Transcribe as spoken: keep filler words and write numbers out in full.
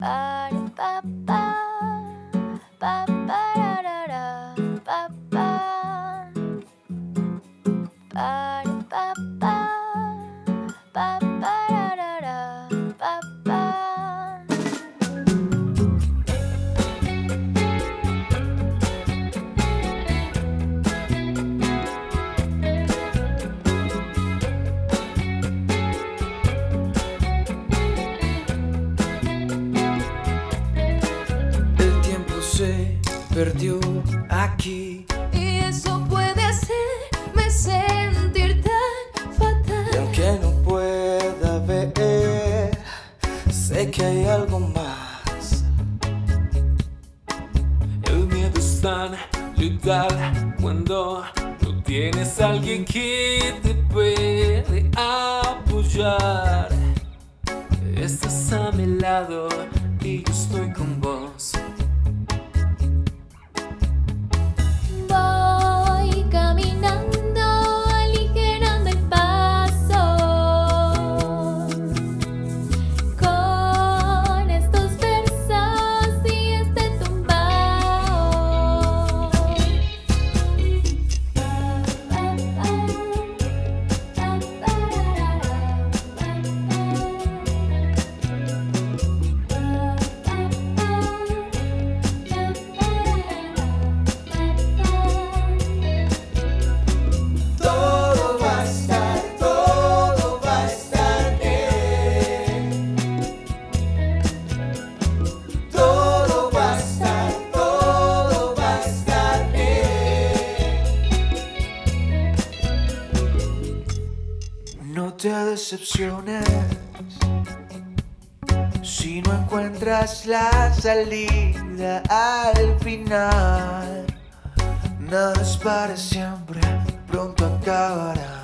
Para, pa, pa, pa, pararara, pa, pa. Para, pa, pa, pa, pararara, pa, pa. El tiempo se perdió aquí y eso puede hacerme sentir tan fatal. y aunque no pueda ver, sé que hay algo más. El miedo es tan letal cuando no tienes a alguien que te puede apoyar. Estás a mi lado y yo estoy con vos. Voy caminando, aligerando el paso con estos versos y este tumbao. Todo va a estar, todo va a estar bien. Todo va a estar, todo va a estar bien. No te decepciones si no encuentras la salida al final. Nada es para siempre, pronto acabará.